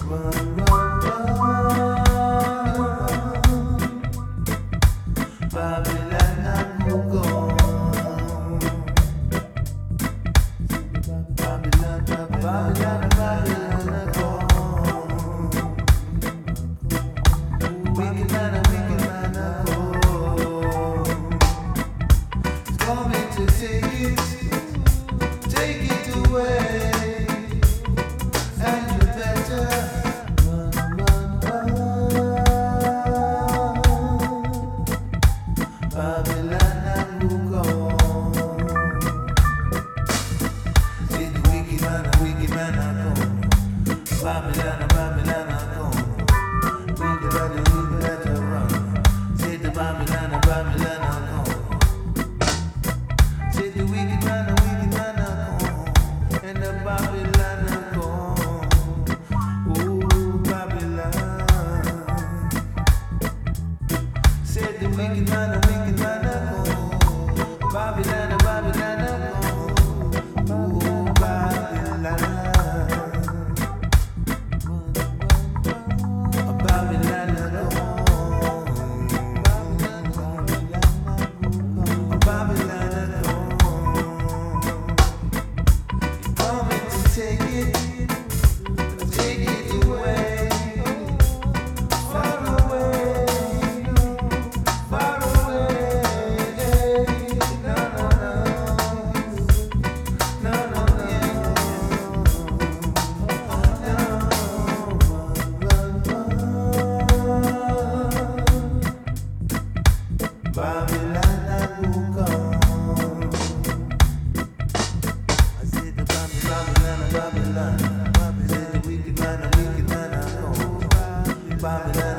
Run, run, run. Babylon, I'm gone. Babylon, Babylon, Babylon, gone. Wicked man, gone. It's coming to take it away. And you better run, run, run. Babylon, I'm gone. See the wicked man, I'm gone. Babylon, Babylon, I'm gone. We better run. See the Babylon, Babylon, I'm gone. See the wicked man, I'm gone. And the Babylon, I'm gone. Oh, Babylon. Say the wicked man, I'm gone. Babylon, Babylon, I'm gone. Oh, Babylon. Babylon, I'm gone. Babylon, I'm gone. Coming to take it away. Far away, far away. No, no, no, no, no, Babylon, I'm gone. I said the Babylon, Babylon. I said the wicked man, I'm gone. Babylon.